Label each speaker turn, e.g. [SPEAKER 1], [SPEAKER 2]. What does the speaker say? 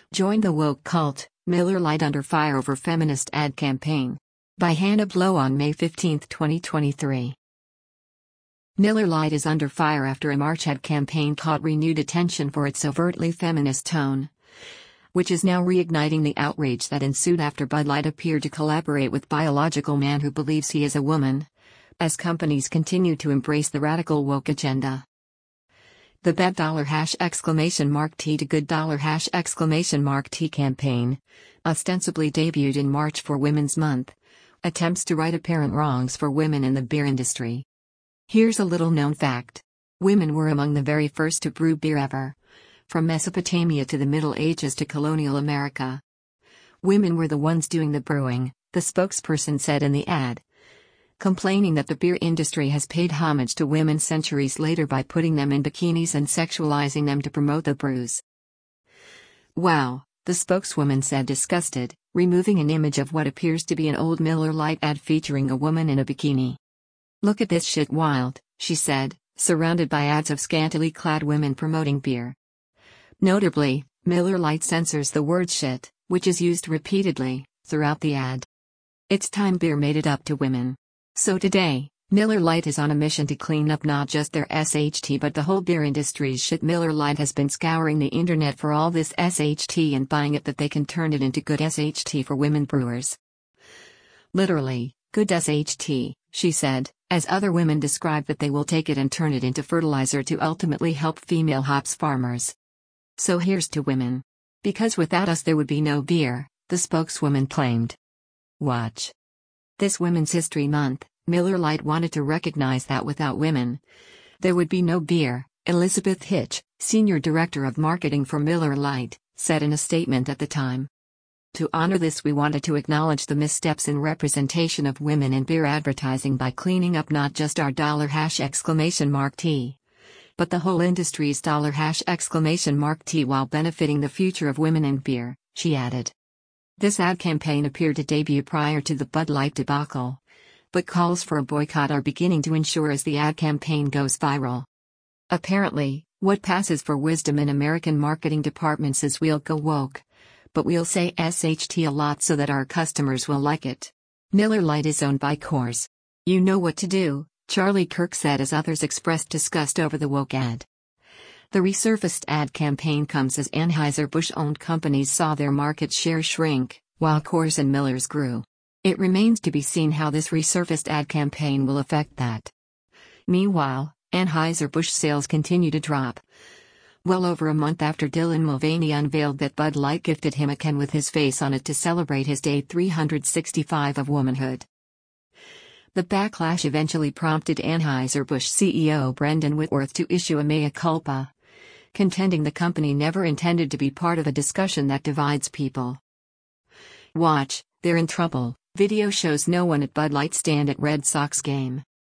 [SPEAKER 1] Join the woke cult, Miller Lite under fire over feminist ad campaign. By Hannah Blow on May 15, 2023. Miller Lite is under fire after a March ad campaign caught renewed attention for its overtly feminist tone, which is now reigniting the outrage that ensued after Bud Light appeared to collaborate with biological man who believes he is a woman, as companies continue to embrace the radical woke agenda. The Bet $!T to Good $!T campaign, ostensibly debuted in March for Women's Month, attempts to right apparent wrongs for women in the beer industry. Here's a little-known fact. Women were among the very first to brew beer ever. From Mesopotamia to the Middle Ages to colonial America. Women were the ones doing the brewing, the spokesperson said in the ad, complaining that the beer industry has paid homage to women centuries later by putting them in bikinis and sexualizing them to promote the brews. Wow, the spokeswoman said, disgusted, removing an image of what appears to be an old Miller Lite ad featuring a woman in a bikini. Look at this shit wild, she said, surrounded by ads of scantily clad women promoting beer. Notably, Miller Lite censors the word shit, which is used repeatedly throughout the ad. It's time beer made it up to women. So today, Miller Lite is on a mission to clean up not just their SHT but the whole beer industry's shit. Miller Lite has been scouring the internet for all this SHT and buying it that they can turn it into good SHT for women brewers. Literally, good SHT, she said, as other women describe that they will take it and turn it into fertilizer to ultimately help female hops farmers. So here's to women. Because without us there would be no beer, the spokeswoman claimed. Watch. This Women's History Month, Miller Lite wanted to recognize that without women, there would be no beer, Elizabeth Hitch, senior director of marketing for Miller Lite, said in a statement at the time. To honor this, we wanted to acknowledge the missteps in representation of women in beer advertising by cleaning up not just our $!T, but the whole industry's $!T while benefiting the future of women in beer, she added. This ad campaign appeared to debut prior to the Bud Light debacle, but calls for a boycott are beginning to ensure as the ad campaign goes viral. Apparently, what passes for wisdom in American marketing departments is we'll go woke, but we'll say SHT a lot so that our customers will like it. Miller Lite is owned by Coors. You know what to do, Charlie Kirk said as others expressed disgust over the woke ad. The resurfaced ad campaign comes as Anheuser-Busch-owned companies saw their market share shrink, while Coors and Miller's grew. It remains to be seen how this resurfaced ad campaign will affect that. Meanwhile, Anheuser-Busch sales continue to drop. Well over a month after Dylan Mulvaney unveiled that Bud Light gifted him a can with his face on it to celebrate his day 365 of womanhood. The backlash eventually prompted Anheuser-Busch CEO Brendan Whitworth to issue a mea culpa, contending the company never intended to be part of a discussion that divides people. Watch, they're in trouble. Video shows no one at Bud Light stand at Red Sox game.